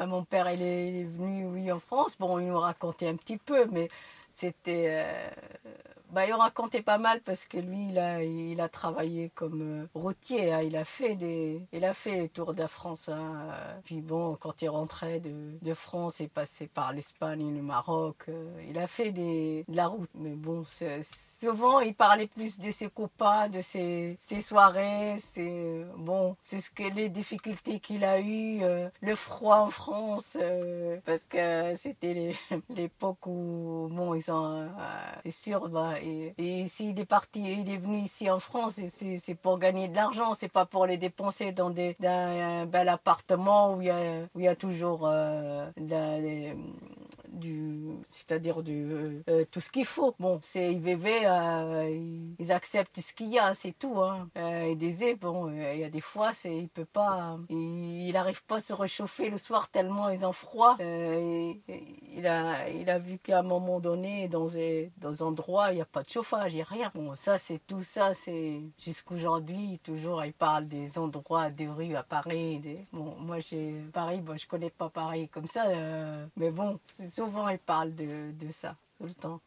Mon père, il est venu, oui, en France. Bon, il nous racontait un petit peu, mais c'était... il racontait pas mal parce que lui, il a travaillé comme routier. Hein. Il a fait le tour de la France. Hein. Puis bon, quand il rentrait de France, il passait par l'Espagne et le Maroc. Il a fait de la route. Mais bon, souvent, il parlait plus de ses copains, de ses soirées. Bon, c'est les difficultés qu'il a eues, le froid en France, parce que c'était l'époque où, bon, c'est sûr, et s'il est parti, il est venu ici en France, et c'est pour gagner de l'argent, c'est pas pour les dépenser dans un bel appartement où il y a toujours c'est-à-dire tout ce qu'il faut. Bon, ils vivaient, ils acceptent ce qu'il y a, c'est tout. Hein. Il disait, bon, il y a des fois, il peut pas, il n'arrive pas à se réchauffer le soir tellement ils ont froid. Il a vu qu'à un moment donné, dans un endroit, il n'y a pas de chauffage, il n'y a rien. Bon, tout ça, c'est jusqu'aujourd'hui, toujours, il parle des endroits, des rues à Paris. Bon, moi, Paris, bon, je connais pas Paris comme ça, mais bon, souvent, il parle de ça, tout le temps.